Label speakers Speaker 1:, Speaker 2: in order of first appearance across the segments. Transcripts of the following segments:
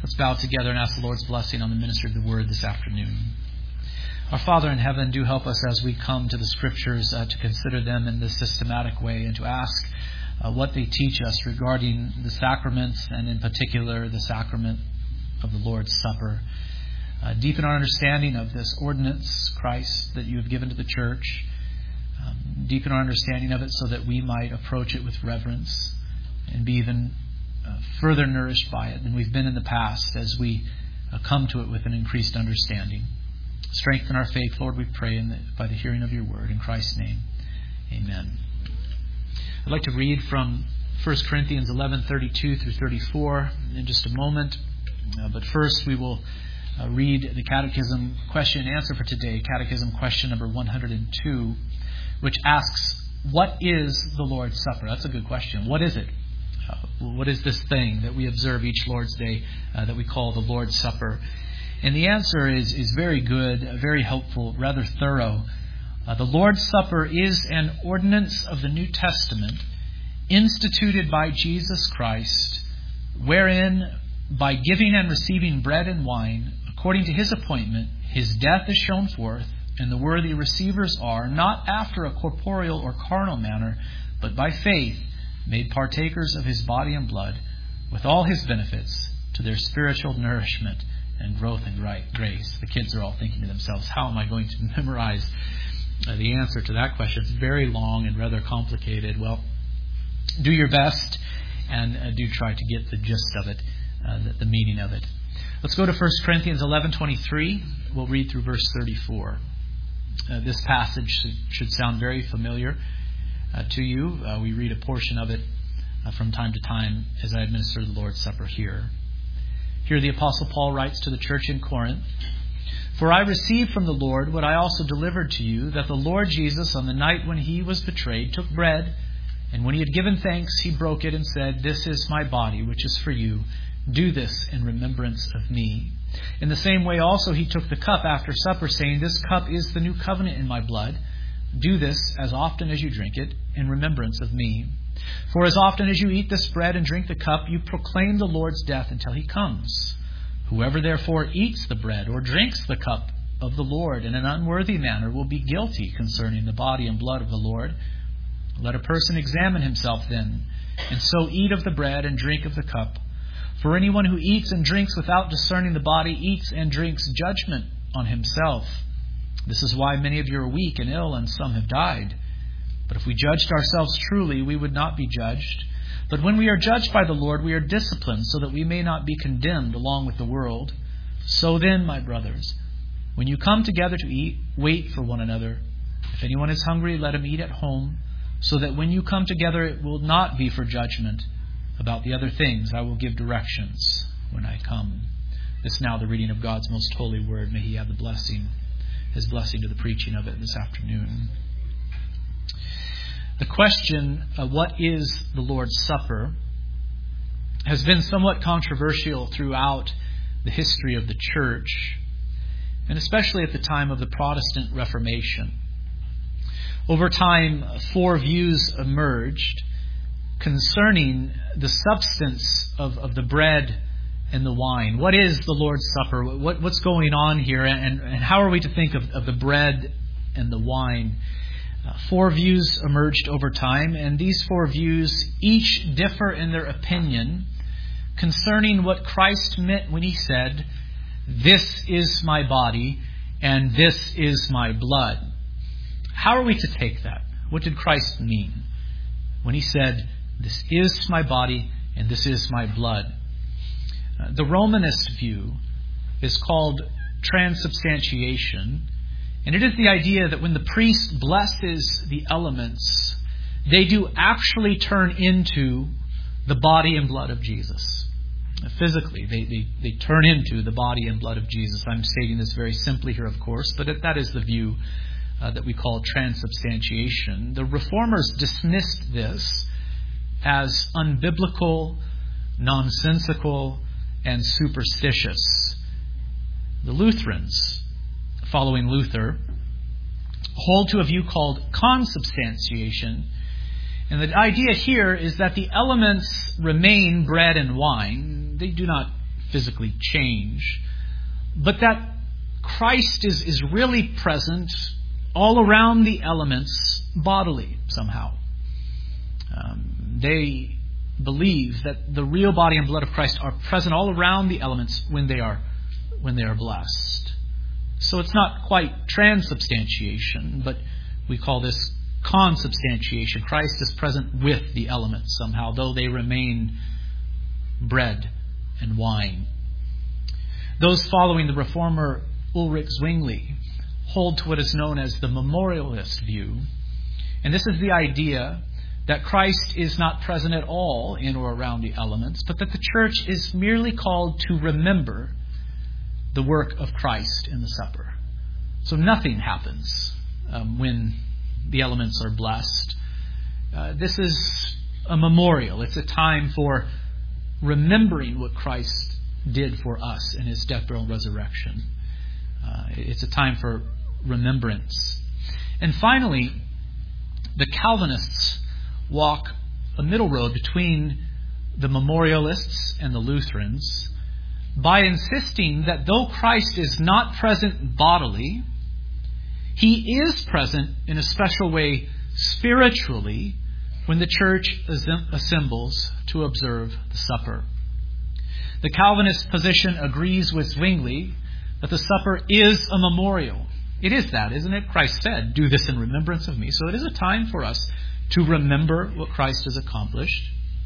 Speaker 1: Let's bow together and ask the Lord's blessing on the ministry of the Word this afternoon. Our Father in heaven, do help us as we come to the Scriptures to consider them in this systematic way and to ask what they teach us regarding the sacraments and in particular the sacrament of the Lord's Supper. Deepen our understanding of this ordinance, Christ, that you have given to the church. Deepen our understanding of it so that we might approach it with reverence and be even further nourished by it than we've been in the past as we come to it with an increased understanding. Strengthen our faith, Lord, we pray, by the hearing of your word. In Christ's name, amen. I'd like to read from 1 Corinthians 11:32 through 34 in just a moment. But first we will read the Catechism question and answer for today. Catechism question number 102, which asks, what is the Lord's Supper? That's a good question. What is it? What is this thing that we observe each Lord's Day that we call the Lord's Supper? And the answer is very good, very helpful, rather thorough. The Lord's Supper is an ordinance of the New Testament instituted by Jesus Christ, wherein by giving and receiving bread and wine, according to his appointment, his death is shown forth, and the worthy receivers are, not after a corporeal or carnal manner, but by faith, made partakers of his body and blood, with all his benefits, to their spiritual nourishment and growth in grace. The kids are all thinking to themselves, how am I going to memorize the answer to that question? It's very long and rather complicated. Well, do your best and do try to get the gist of it, the meaning of it. Let's go to 1 Corinthians 11:23. We'll read through verse 34. This passage should sound very familiar to you. We read a portion of it from time to time as I administer the Lord's Supper here. Here the Apostle Paul writes to the church in Corinth, "For I received from the Lord what I also delivered to you, that the Lord Jesus, on the night when he was betrayed, took bread, and when he had given thanks, he broke it and said, 'This is my body, which is for you. Do this in remembrance of me.' In the same way also he took the cup after supper, saying, 'This cup is the new covenant in my blood. Do this as often as you drink it in remembrance of me. For as often as you eat this bread and drink the cup, you proclaim the Lord's death until he comes. Whoever therefore eats the bread or drinks the cup of the Lord in an unworthy manner will be guilty concerning the body and blood of the Lord. Let a person examine himself then, and so eat of the bread and drink of the cup. For anyone who eats and drinks without discerning the body eats and drinks judgment on himself. This is why many of you are weak and ill, and some have died. But if we judged ourselves truly, we would not be judged. But when we are judged by the Lord, we are disciplined so that we may not be condemned along with the world. So then, my brothers, when you come together to eat, wait for one another. If anyone is hungry, let him eat at home, so that when you come together, it will not be for judgment. About the other things, I will give directions when I come." This is now the reading of God's most holy word. May he have the blessing, his blessing to the preaching of it this afternoon. The question, what is the Lord's Supper, has been somewhat controversial throughout the history of the church, and especially at the time of the Protestant Reformation. Over time, four views emerged concerning the substance of the bread and the wine. What is the Lord's Supper? What's going on here? And how are we to think of the bread and the wine? Four views emerged over time, and these four views each differ in their opinion concerning what Christ meant when he said, "This is my body and this is my blood." How are we to take that? What did Christ mean when he said, "This is my body and this is my blood"? The Romanist view is called transubstantiation, and it is the idea that when the priest blesses the elements, they do actually turn into the body and blood of Jesus. Physically, they turn into the body and blood of Jesus. I'm stating this very simply here, of course, but that is the view that we call transubstantiation. The Reformers dismissed this as unbiblical, nonsensical, and superstitious. The Lutherans, following Luther, hold to a view called consubstantiation. And the idea here is that the elements remain bread and wine. They do not physically change, but that Christ is really present all around the elements bodily somehow. They believe that the real body and blood of Christ are present all around the elements when they are blessed. So it's not quite transubstantiation, but we call this consubstantiation. Christ is present with the elements somehow, though they remain bread and wine. Those following the reformer Ulrich Zwingli hold to what is known as the memorialist view. And this is the idea that Christ is not present at all in or around the elements, but that the church is merely called to remember the work of Christ in the supper. So nothing happens when the elements are blessed. This is a memorial. It's a time for remembering what Christ did for us in his death, burial, and resurrection. It's a time for remembrance. And finally, the Calvinists walk a middle road between the memorialists and the Lutherans by insisting that though Christ is not present bodily, he is present in a special way spiritually when the church assembles to observe the supper. The Calvinist position agrees with Zwingli that the supper is a memorial. It is that, isn't it? Christ said, "Do this in remembrance of me." So it is a time for us to remember what Christ has accomplished.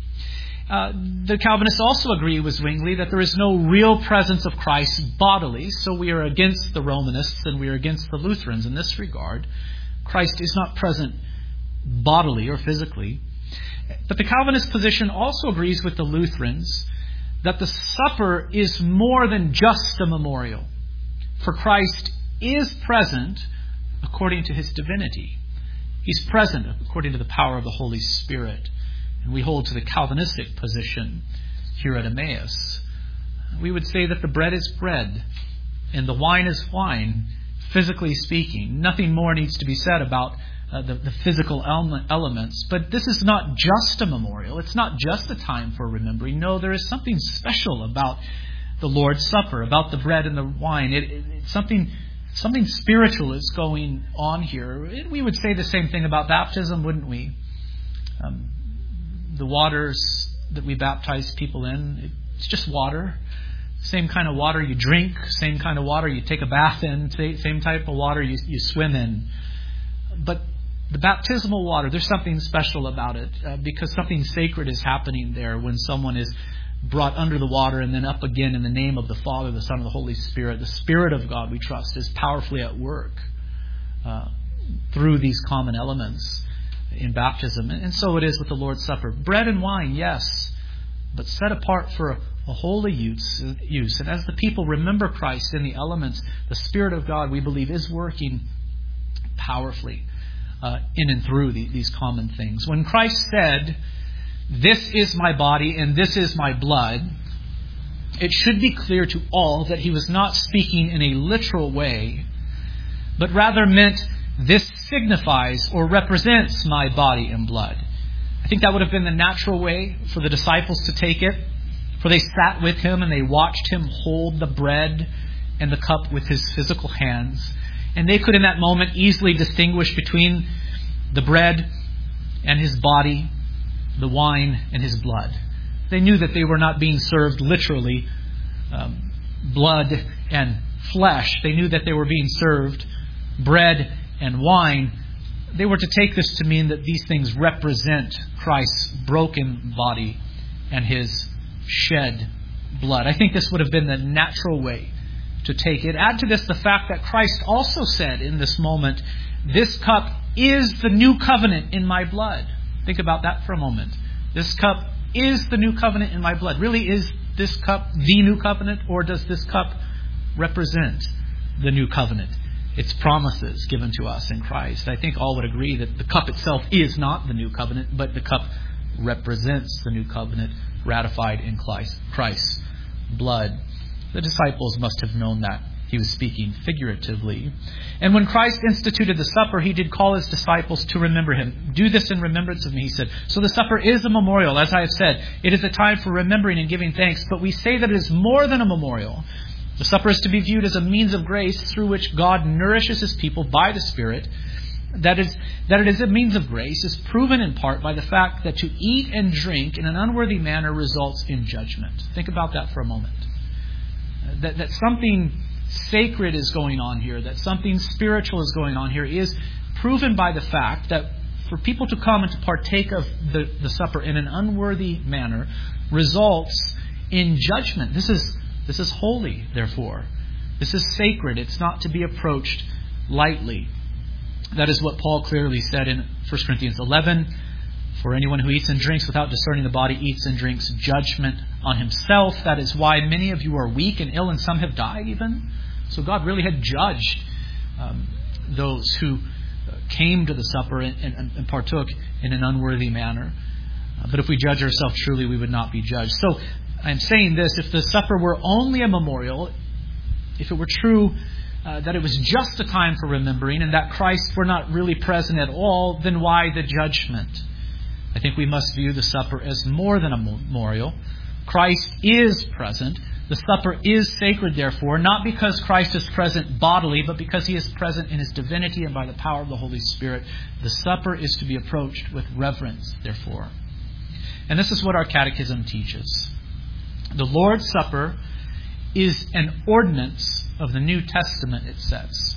Speaker 1: The Calvinists also agree with Zwingli that there is no real presence of Christ bodily, so we are against the Romanists and we are against the Lutherans in this regard. Christ is not present bodily or physically. But the Calvinist position also agrees with the Lutherans that the supper is more than just a memorial, for Christ is present according to his divinity. He's present according to the power of the Holy Spirit. And we hold to the Calvinistic position here at Emmaus. We would say that the bread is bread and the wine is wine, physically speaking. Nothing more needs to be said about the physical elements. But this is not just a memorial. It's not just a time for remembering. No, there is something special about the Lord's Supper, about the bread and the wine. It's something spiritual is going on here. We would say the same thing about baptism, wouldn't we? The waters that we baptize people in, it's just water. Same kind of water you drink, same kind of water you take a bath in, same type of water you swim in. But the baptismal water, there's something special about it because something sacred is happening there when someone is brought under the water and then up again in the name of the Father, the Son, and the Holy Spirit. The Spirit of God, we trust, is powerfully at work through these common elements in baptism. And so it is with the Lord's Supper. Bread and wine, yes, but set apart for a holy use. And as the people remember Christ in the elements, the Spirit of God, we believe, is working powerfully in and through these common things. When Christ said, "This is my body and this is my blood," it should be clear to all that he was not speaking in a literal way, but rather meant, "This signifies or represents my body and blood." I think that would have been the natural way for the disciples to take it, for they sat with him and they watched him hold the bread and the cup with his physical hands. And they could in that moment easily distinguish between the bread and his body, the wine and his blood. They knew that they were not being served literally blood and flesh. They knew that they were being served bread and wine. They were to take this to mean that these things represent Christ's broken body and his shed blood. I think this would have been the natural way to take it. Add to this the fact that Christ also said in this moment, "This cup is the new covenant in my blood." Think about that for a moment. This cup is the new covenant in my blood. Really, is this cup the new covenant, or does this cup represent the new covenant? Its promises given to us in Christ. I think all would agree that the cup itself is not the new covenant, but the cup represents the new covenant ratified in Christ's blood. The disciples must have known that He was speaking figuratively. And when Christ instituted the supper, he did call his disciples to remember him. Do this in remembrance of me, he said. So the supper is a memorial, as I have said. It is a time for remembering and giving thanks. But we say that it is more than a memorial. The supper is to be viewed as a means of grace through which God nourishes his people by the Spirit. That it is a means of grace is proven in part by the fact that to eat and drink in an unworthy manner results in judgment. Think about that for a moment. That something sacred is going on here, that something spiritual is going on here, is proven by the fact that for people to come and to partake of the supper in an unworthy manner results in judgment. This is holy, therefore. This is sacred. It's not to be approached lightly. That is what Paul clearly said in 1 Corinthians 11. For anyone who eats and drinks without discerning the body eats and drinks judgment on himself. That is why many of you are weak and ill, and some have died even. So God really had judged those who came to the supper and partook in an unworthy manner. But if we judge ourselves truly, we would not be judged. So I'm saying this, if the supper were only a memorial, if it were true that it was just a time for remembering and that Christ were not really present at all, then why the judgment? I think we must view the supper as more than a memorial. Christ is present. The supper is sacred, therefore, not because Christ is present bodily, but because he is present in his divinity and by the power of the Holy Spirit. The supper is to be approached with reverence, therefore. And this is what our catechism teaches. The Lord's Supper is an ordinance of the New Testament, it says.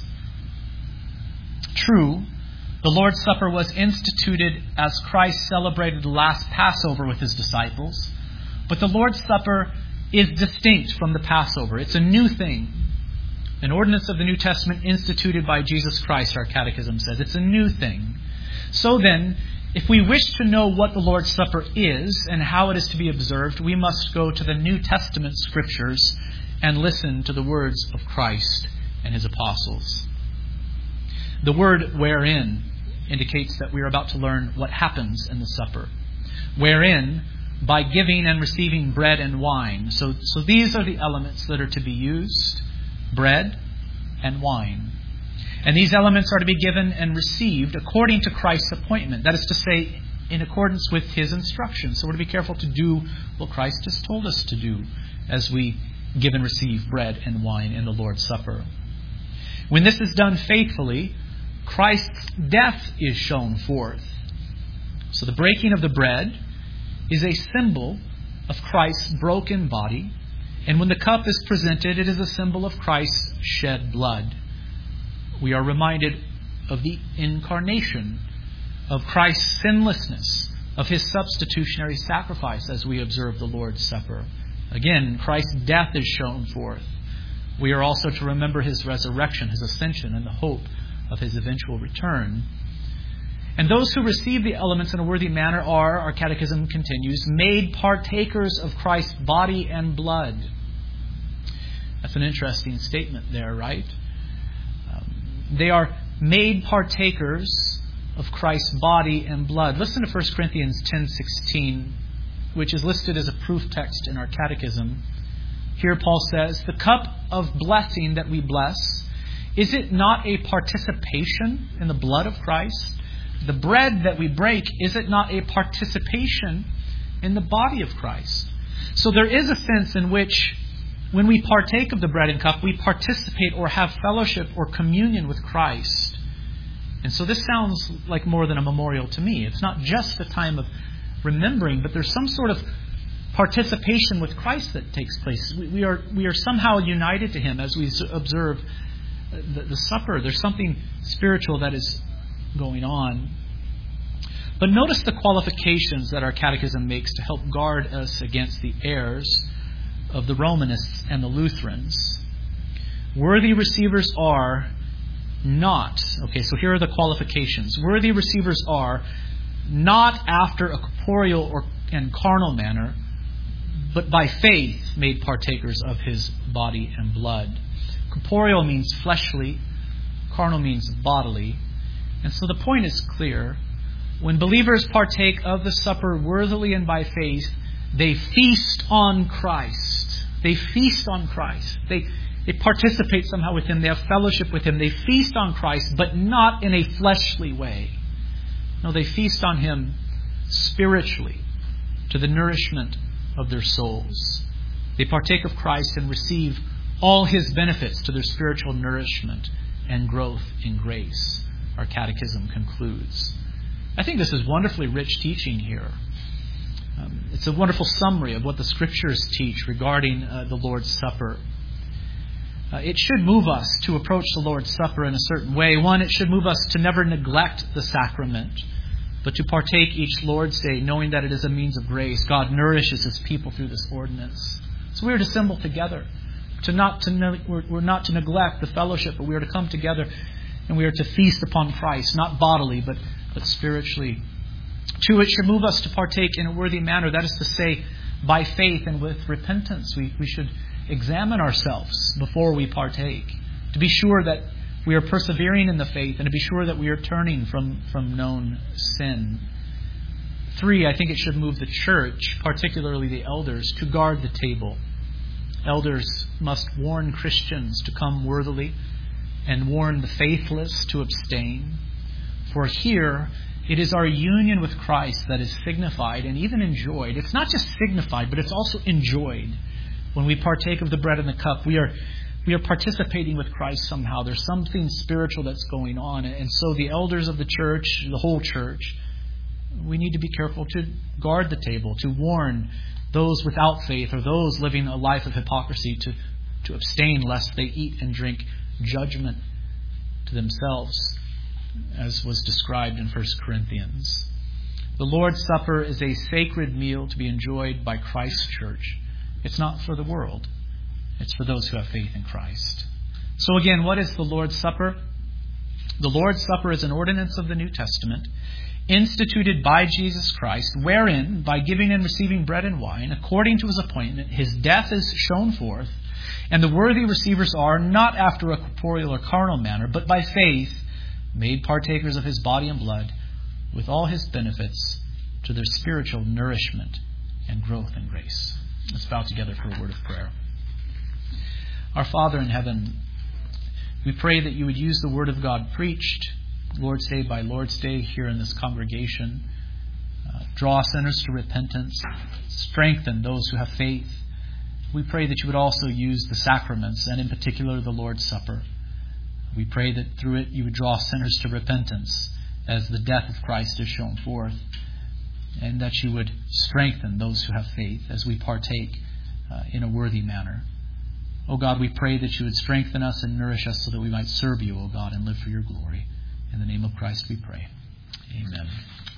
Speaker 1: True, the Lord's Supper was instituted as Christ celebrated the last Passover with his disciples. But the Lord's Supper is distinct from the Passover. It's a new thing. An ordinance of the New Testament instituted by Jesus Christ, our catechism says. It's a new thing. So then, if we wish to know what the Lord's Supper is and how it is to be observed, we must go to the New Testament scriptures and listen to the words of Christ and his apostles. The word wherein indicates that we are about to learn what happens in the supper. Wherein, by giving and receiving bread and wine. So these are the elements that are to be used: bread and wine. And these elements are to be given and received according to Christ's appointment. That is to say, in accordance with his instructions. So we're to be careful to do what Christ has told us to do as we give and receive bread and wine in the Lord's Supper. When this is done faithfully, Christ's death is shown forth. So the breaking of the bread is a symbol of Christ's broken body. And when the cup is presented, it is a symbol of Christ's shed blood. We are reminded of the incarnation, of Christ's sinlessness, of his substitutionary sacrifice as we observe the Lord's Supper. Again, Christ's death is shown forth. We are also to remember his resurrection, his ascension, and the hope of his eventual return. And those who receive the elements in a worthy manner are, our catechism continues, made partakers of Christ's body and blood. That's an interesting statement there, right? They are made partakers of Christ's body and blood. Listen to 1 Corinthians 10:16, which is listed as a proof text in our catechism. Here Paul says, "The cup of blessing that we bless, is it not a participation in the blood of Christ? The bread that we break, is it not a participation in the body of Christ?" So there is a sense in which when we partake of the bread and cup, we participate or have fellowship or communion with Christ. And so this sounds like more than a memorial to me. It's not just a time of remembering, but there's some sort of participation with Christ that takes place. We are somehow united to him as we observe the supper. There's something spiritual that is going on. But notice the qualifications that our catechism makes to help guard us against the errors of the Romanists and the Lutherans. Worthy receivers are not, so here are the qualifications. Worthy receivers are not after a corporeal and carnal manner, but by faith made partakers of his body and blood. Corporeal means fleshly, carnal means bodily. And so the point is clear. When believers partake of the supper worthily and by faith, they feast on Christ. They feast on Christ. They participate somehow with Him. They have fellowship with Him. They feast on Christ, but not in a fleshly way. No, they feast on Him spiritually to the nourishment of their souls. They partake of Christ and receive all His benefits to their spiritual nourishment and growth in grace. Our catechism concludes. I think this is wonderfully rich teaching here. It's a wonderful summary of what the Scriptures teach regarding the Lord's Supper. It should move us to approach the Lord's Supper in a certain way. One, it should move us to never neglect the sacrament, but to partake each Lord's Day, knowing that it is a means of grace. God nourishes His people through this ordinance. So we are to assemble together. We're not to neglect the fellowship, but we are to come together and we are to feast upon Christ, not bodily, but spiritually. Two, it should move us to partake in a worthy manner. That is to say, by faith and with repentance. We should examine ourselves before we partake, to be sure that we are persevering in the faith and to be sure that we are turning from known sin. Three, I think it should move the church, particularly the elders, to guard the table. Elders must warn Christians to come worthily and warn the faithless to abstain. For here, it is our union with Christ that is signified and even enjoyed. It's not just signified, but it's also enjoyed. When we partake of the bread and the cup, we are participating with Christ somehow. There's something spiritual that's going on. And so the elders of the church, the whole church, we need to be careful to guard the table, to warn those without faith or those living a life of hypocrisy to abstain lest they eat and drink judgment to themselves, as was described in 1 Corinthians. The Lord's Supper is a sacred meal to be enjoyed by Christ's church. It's not for the world. It's for those who have faith in Christ. So again, what is the Lord's Supper? The Lord's Supper is an ordinance of the New Testament instituted by Jesus Christ, wherein, by giving and receiving bread and wine, according to His appointment, His death is shown forth, and the worthy receivers are, not after a corporeal or carnal manner, but by faith, made partakers of His body and blood, with all His benefits, to their spiritual nourishment and growth in grace. Let's bow together for a word of prayer. Our Father in heaven, we pray that You would use the Word of God preached Lord's Day by Lord's Day here in this congregation. Draw sinners to repentance. Strengthen those who have faith. We pray that You would also use the sacraments, and in particular the Lord's Supper. We pray that through it You would draw sinners to repentance as the death of Christ is shown forth, and that You would strengthen those who have faith as we partake in a worthy manner. O God, we pray that You would strengthen us and nourish us so that we might serve You, O God, and live for Your glory. In the name of Christ we pray. Amen.